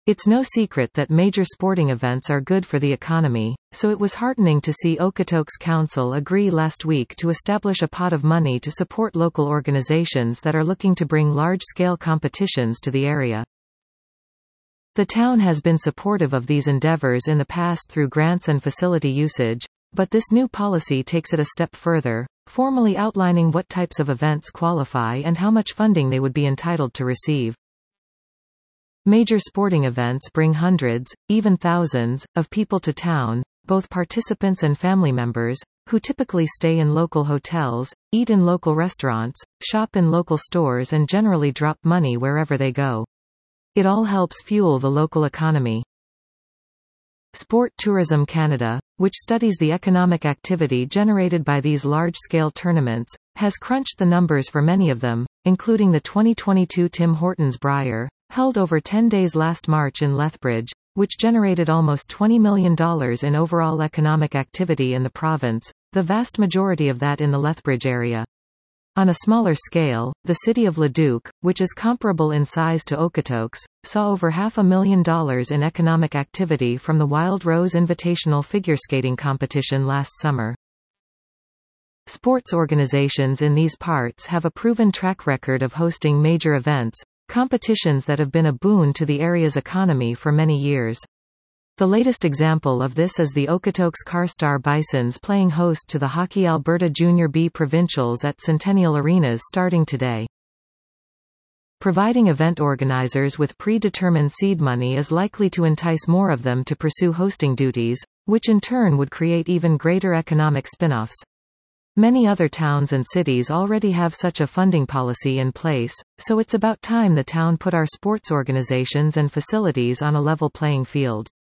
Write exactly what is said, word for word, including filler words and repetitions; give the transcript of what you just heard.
It's no secret that major sporting events are good for the economy, so it was heartening to see Okotoks Council agree last week to establish a pot of money to support local organizations that are looking to bring large-scale competitions to the area. The town has been supportive of these endeavors in the past through grants and facility usage, but this new policy takes it a step further, formally outlining what types of events qualify and how much funding they would be entitled to receive. Major sporting events bring hundreds, even thousands, of people to town, both participants and family members, who typically stay in local hotels, eat in local restaurants, shop in local stores and generally drop money wherever they go. It all helps fuel the local economy. Sport Tourism Canada, which studies the economic activity generated by these large-scale tournaments, has crunched the numbers for many of them, including the twenty twenty-two Tim Hortons Brier, held over ten days last March in Lethbridge, which generated almost twenty million dollars in overall economic activity in the province, the vast majority of that in the Lethbridge area. On a smaller scale, the city of Leduc, which is comparable in size to Okotoks, saw over half a million dollars in economic activity from the Wild Rose Invitational figure skating competition last summer. Sports organizations in these parts have a proven track record of hosting major events, competitions that have been a boon to the area's economy for many years. The latest example of this is the Okotoks Carstar Bisons playing host to the Hockey Alberta Junior B Provincials at Centennial Arenas starting today. Providing event organizers with predetermined seed money is likely to entice more of them to pursue hosting duties, which in turn would create even greater economic spin-offs. Many other towns and cities already have such a funding policy in place, so it's about time the town put our sports organizations and facilities on a level playing field.